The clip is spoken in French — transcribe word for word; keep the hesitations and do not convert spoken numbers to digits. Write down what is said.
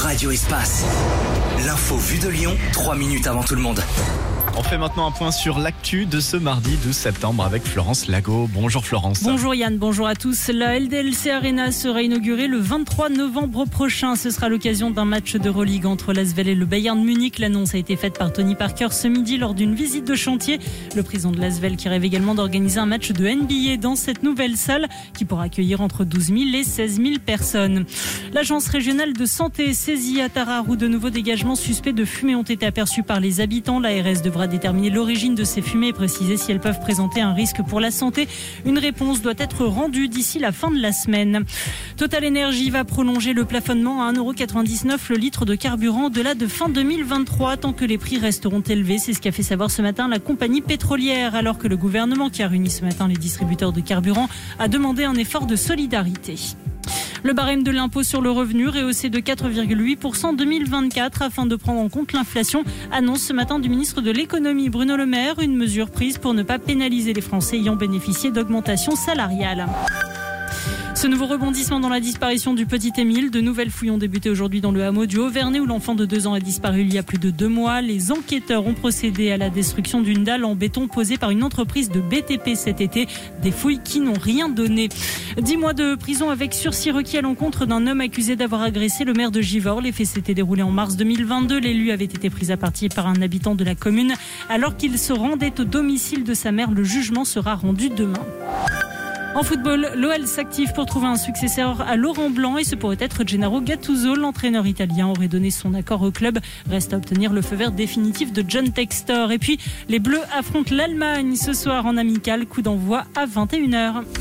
Radio Espace. L'info vue de Lyon, trois minutes avant tout le monde. On fait maintenant un point sur l'actu de ce mardi douze septembre avec Florence Lago. Bonjour Florence. Bonjour Yann, bonjour à tous. La L D L C Arena sera inaugurée le vingt-trois novembre prochain. Ce sera l'occasion d'un match d'Euroligue entre l'Asvel et le Bayern Munich. L'annonce a été faite par Tony Parker ce midi lors d'une visite de chantier. Le président de l'Asvel qui rêve également d'organiser un match de N B A dans cette nouvelle salle qui pourra accueillir entre douze mille et seize mille personnes. L'agence régionale de santé saisie à Tarare où de nouveaux dégagements suspects de fumée ont été aperçus par les habitants. L'A R S devra déterminer l'origine de ces fumées et préciser si elles peuvent présenter un risque pour la santé. Une réponse doit être rendue d'ici la fin de la semaine. Total Energy va prolonger le plafonnement à un euro quatre-vingt-dix-neuf le litre de carburant au-delà de fin deux mille vingt-trois tant que les prix resteront élevés. C'est ce qu'a fait savoir ce matin la compagnie pétrolière alors que le gouvernement qui a réuni ce matin les distributeurs de carburant a demandé un effort de solidarité. Le barème de l'impôt sur le revenu rehaussé de quatre virgule huit pour cent en deux mille vingt-quatre afin de prendre en compte l'inflation, annonce ce matin du ministre de l'économie Bruno Le Maire, une mesure prise pour ne pas pénaliser les Français ayant bénéficié d'augmentations salariales. Ce nouveau rebondissement dans la disparition du petit Émile. De nouvelles fouilles ont débuté aujourd'hui dans le hameau du Haut-Vernay où l'enfant de deux ans a disparu il y a plus de deux mois. Les enquêteurs ont procédé à la destruction d'une dalle en béton posée par une entreprise de B T P cet été. Des fouilles qui n'ont rien donné. Dix mois de prison avec sursis requis à l'encontre d'un homme accusé d'avoir agressé le maire de Givors. Les faits s'étaient déroulés en mars deux mille vingt-deux. L'élu avait été pris à partie par un habitant de la commune. Alors qu'il se rendait au domicile de sa mère, le jugement sera rendu demain. En football, l'O L s'active pour trouver un successeur à Laurent Blanc et ce pourrait être Gennaro Gattuso. L'entraîneur italien aurait donné son accord au club. Reste à obtenir le feu vert définitif de John Textor. Et puis, les Bleus affrontent l'Allemagne ce soir en amical. Coup d'envoi à vingt et une heures.